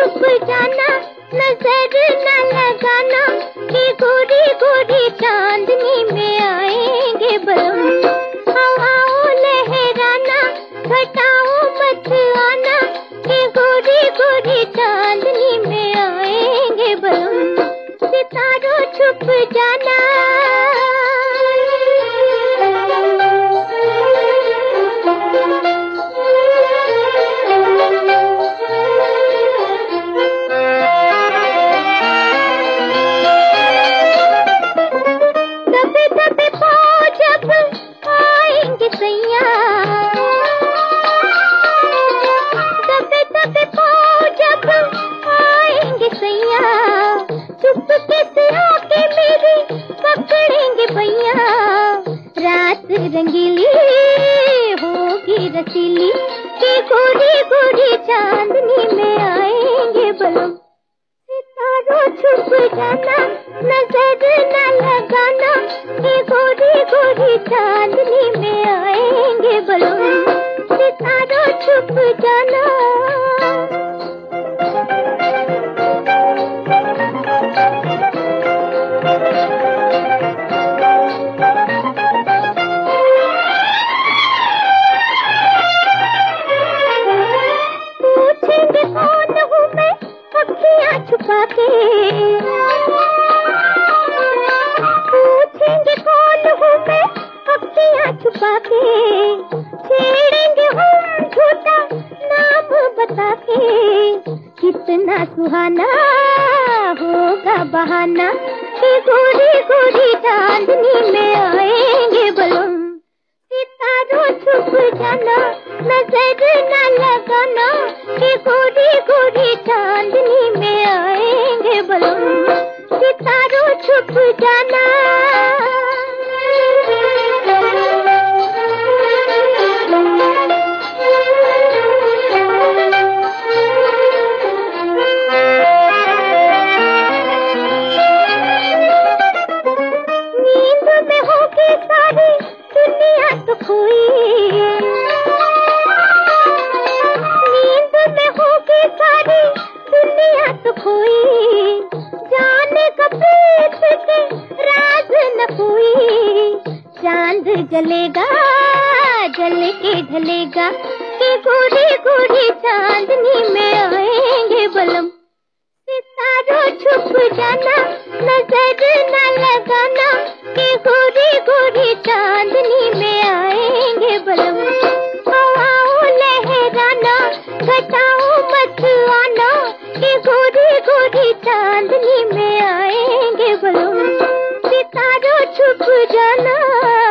छुप जाना, नजर न लगाना, कि गोरी गोरी चांदनी में आएंगे बलम। हवाओं लहराना, घटाओं मत आना, कि गोरी गोरी चांदनी में आएंगे बलम। सितारों छुप जाना। दबे दबे पाँव जब आएंगे सैया, दबे दबे पाँव जब आएंगे सैया, चुपके से आके मेरी पकड़ेंगे भैया। रात रंगीली होगी रसीली, कि गोरी गोरी चांदनी में आएंगे बलम। सितारों छुप जाना, नजर न लगाना, कि गोरी गोरी चांदनी में आएंगे बलम। सितारों छुप जाना। पूछेंगे कौन हूँ मैं अखियाँ छुपा के, पूछेंगे कौन हूँ मैं अखियाँ छुपा के, छेड़ेंगे हम झूठा नाम बता के। कितना सुहाना होगा बहाना, कि गोरी गोरी चांदनी में आएंगे बलम। सितारों छुप जाना, नजर न लगाना, कि गोरी गोरी चांदनी में आएंगे बलम। सितारों छुप जाना। नींद में होगी सारी दुनिया तो खोई, नींद में होगी सारी दुनिया तो खोई, जाने कब के राज न कोई। चांद जलेगा जल के ढलेगा, कि गोरी गोरी चांदनी में आएंगे बलम। सितारों छुप जाना, नजर न लगाना, कि गोरी गोरी चांदनी में आएंगे बलम। हवाओं लहराना, घटाओं मत आना, कि गोरी गोरी चांदनी में आएंगे बलम। सितारों छुप जाना।